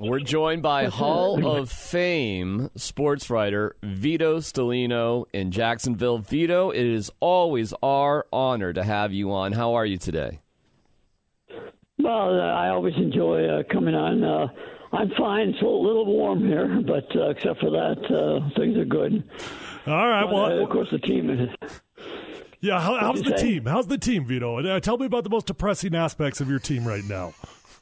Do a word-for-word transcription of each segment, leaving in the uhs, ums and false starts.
We're joined by Hall of Fame sports writer Vito Stellino in Jacksonville. Vito, it is always our honor to have you on. How are you today? Well, uh, I always enjoy uh, coming on. Uh, I'm fine. It's a little warm here, but uh, except for that, uh, things are good. All right. But, well, uh, of course, the team is. Yeah, how, how's the say? team? How's the team, Vito? Uh, tell me about the most depressing aspects of your team right now.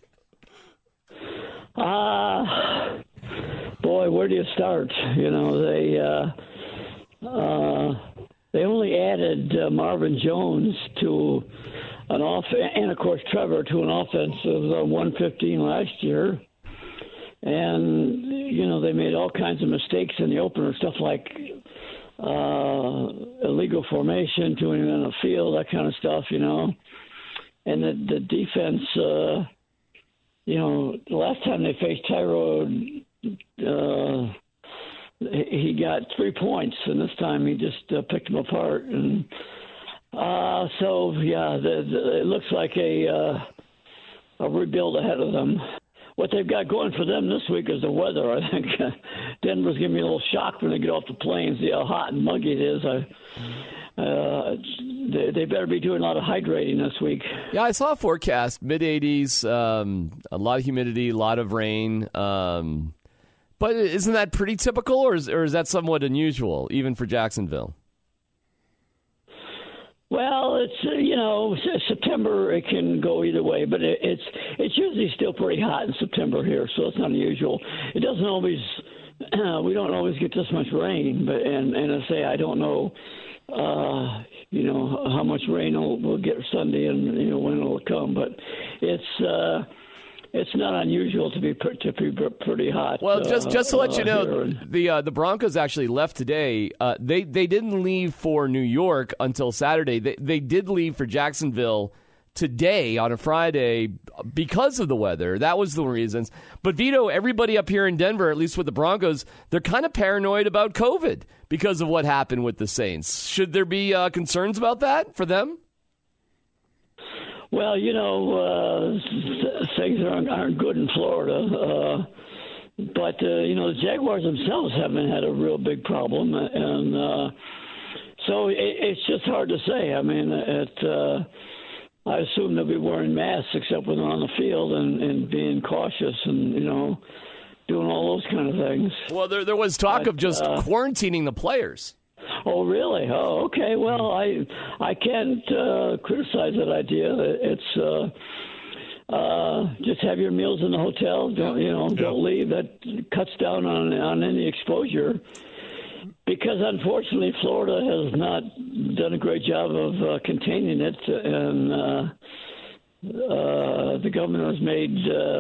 Uh, boy, where do you start? You know, they uh, uh, they only added uh, Marvin Jones to an off, and of course Trevor to an offense of uh, one fifteen last year, and you know they made all kinds of mistakes in the opener, stuff like uh, illegal formation, doing it on the field, that kind of stuff. You know, and the the defense. Uh, You know, the last time they faced Tyrod, uh, he got three points, and this time he just uh, picked them apart. And uh, so, yeah, the, the, it looks like a uh, a rebuild ahead of them. What they've got going for them this week is the weather. I think uh, Denver's giving me a little shock when they get off the plane, see how hot and muggy it is. I, uh, they, they better be doing a lot of hydrating this week. Yeah, I saw a forecast, mid eighties, um, a lot of humidity, a lot of rain. Um, but isn't that pretty typical, or is, or is that somewhat unusual, even for Jacksonville? Well, it's uh, you know September. It can go either way, but it, it's it's usually still pretty hot in September here, so it's not unusual. It doesn't always. Uh, we don't always get this much rain, but and and I say I don't know. Uh, you know how much rain we'll, we'll get Sunday, and you know when it'll come, but it's. Uh, It's not unusual to be to be pretty hot. Well, just uh, just to let you know, uh, the uh, the Broncos actually left today. Uh, they they didn't leave for New York until Saturday. They they did leave for Jacksonville today on a Friday because of the weather. That was the reasons. But Vito, everybody up here in Denver, at least with the Broncos, they're kind of paranoid about COVID because of what happened with the Saints. Should there be uh, concerns about that for them? Well, you know, uh, things aren't, aren't good in Florida. Uh, but, uh, you know, the Jaguars themselves haven't had a real big problem. And uh, so it, it's just hard to say. I mean, it, uh, I assume they'll be wearing masks except when they're on the field and, and being cautious and, you know, doing all those kind of things. Well, there, there was talk but, of just uh, quarantining the players. Oh, really? Oh, okay. Well, I I can't uh, criticize that idea. It's uh, uh, just have your meals in the hotel. Don't you know? Don't leave. That cuts down on on any exposure. Because unfortunately, Florida has not done a great job of uh, containing it, and uh, uh, the governor has made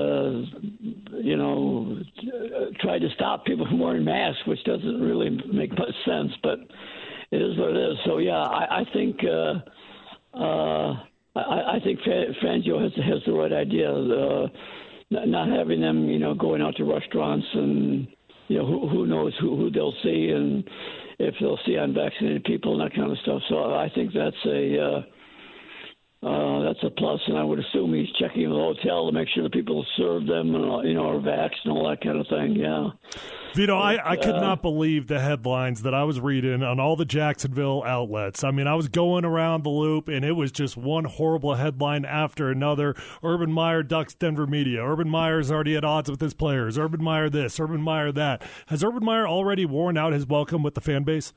uh, you know tried to stop people from wearing masks, which doesn't really make much sense, but it is what it is. So yeah, I, I think uh, uh, I, I think Fangio has has the right idea, uh, not having them you know going out to restaurants and you know who, who knows who, who they'll see and if they'll see unvaccinated people and that kind of stuff. So I think that's a uh, Uh, that's a plus, and I would assume he's checking the hotel to make sure the people serve them, and you know, are vaxxed and all that kind of thing. Yeah, Vito, I, I could uh, not believe the headlines that I was reading on all the Jacksonville outlets. I mean, I was going around the loop, and it was just one horrible headline after another. Urban Meyer ducks Denver media. Urban Meyer's already at odds with his players. Urban Meyer this, Urban Meyer that. Has Urban Meyer already worn out his welcome with the fan base?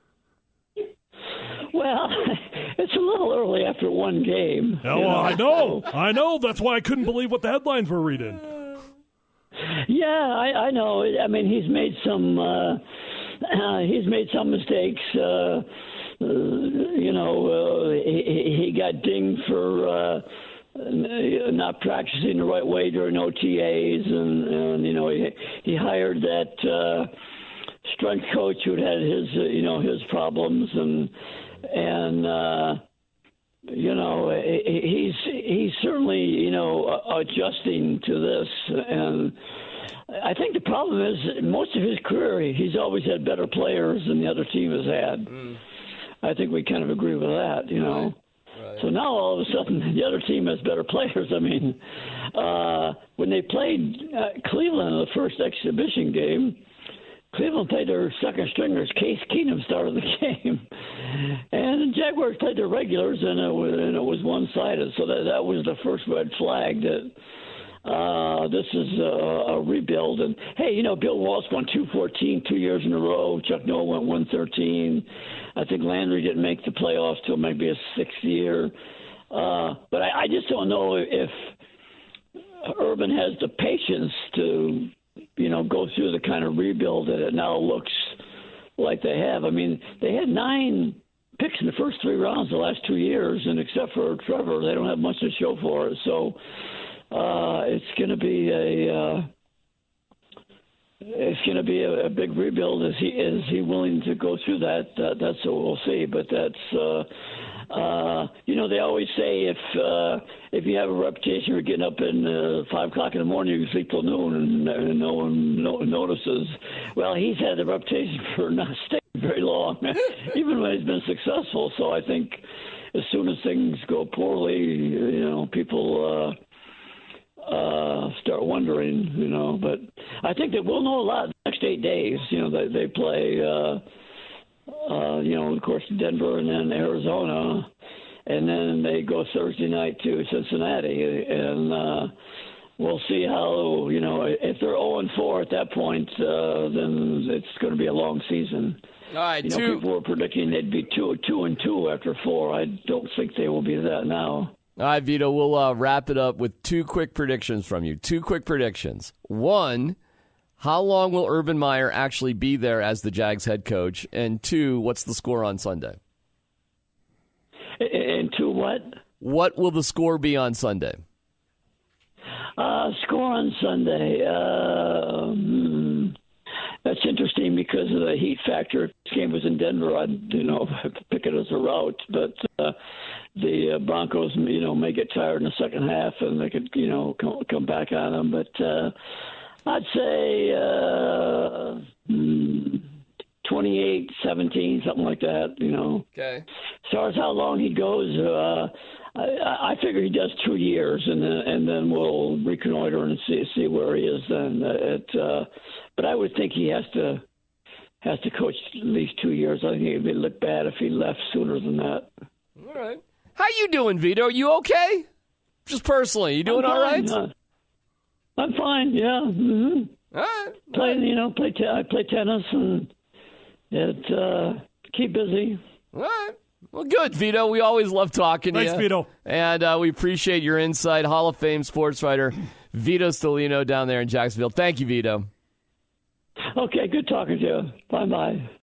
Well, it's a little early after one game. Oh, well, I know. I know. That's why I couldn't believe what the headlines were reading. Yeah, I, I know. I mean, he's made some. Uh, uh, he's made some mistakes. Uh, uh, you know, uh, he, he got dinged for uh, not practicing the right way during O T As, and, and you know, he, he hired that uh, strength coach who had his, uh, you know, his problems and. And, uh, you know, he's he's certainly, you know, adjusting to this. And I think the problem is most of his career, he's always had better players than the other team has had. Mm. I think we kind of agree with that, you know. Right. Right. So now all of a sudden the other team has better players. I mean, uh, when they played uh, Cleveland in the first exhibition game, Cleveland played their second stringers. Case Keenum started the game, and the Jaguars played their regulars, and it was, and it was one-sided. So that that was the first red flag that uh, this is a, a rebuild. And hey, you know, Bill Walsh won two fourteen two years in a row. Chuck Noll went one thirteen. I think Landry didn't make the playoffs till maybe a sixth year. Uh, but I, I just don't know if Urban has the patience to, you know, go through the kind of rebuild that it now looks like they have. I mean, they had nine picks in the first three rounds the last two years, and except for Trevor, they don't have much to show for it. So uh, it's going to be a uh, it's going to be a, a big rebuild. Is he is he willing to go through that? Uh, that's what we'll see. But that's. Uh, Uh, you know, they always say if uh, if you have a reputation for getting up at uh, five o'clock in the morning, you can sleep till noon, and, and no one no, notices. Well, he's had the reputation for not staying very long, even when he's been successful. So I think as soon as things go poorly, you know, people uh, uh, start wondering. You know, but I think that we'll know a lot in the next eight days. You know, they they play. Uh, Uh, you know, of course, Denver and then Arizona, and then they go Thursday night to Cincinnati, and uh, we'll see how, you know, if they're oh and four at that point, uh, then it's going to be a long season. All right, you know, two. people were predicting they'd be two, two and two after four. I don't think they will be that now. All right, Vito, we'll uh, wrap it up with two quick predictions from you. Two quick predictions. One, how long will Urban Meyer actually be there as the Jags head coach? And two, what's the score on Sunday? And two what? What will the score be on Sunday? Uh, score on Sunday. Uh, hmm. That's interesting because of the heat factor. This game was in Denver. I'd, you know, pick it as a route. But uh, the uh, Broncos, you know, may get tired in the second half and they could, you know, come, come back on them. But uh, I'd say uh, twenty-eight seventeen, something like that, you know. Okay. As far as how long he goes, uh, I, I figure he does two years, and then, and then we'll reconnoiter and see see where he is then. It, uh, but I would think he has to has to coach at least two years. I think it would look bad if he left sooner than that. All right. How you doing, Vito? Are you okay? Just personally, you doing all right? Uh, I'm fine. Yeah. Mm-hmm. All right. Play, you know, play. Te- I play tennis and it uh, keep busy. All right. Well, good, Vito. We always love talking to Thanks, you. Vito. And uh, we appreciate your insight. Hall of Fame sports writer Vito Stellino down there in Jacksonville. Thank you, Vito. Okay, good talking to you. Bye-bye.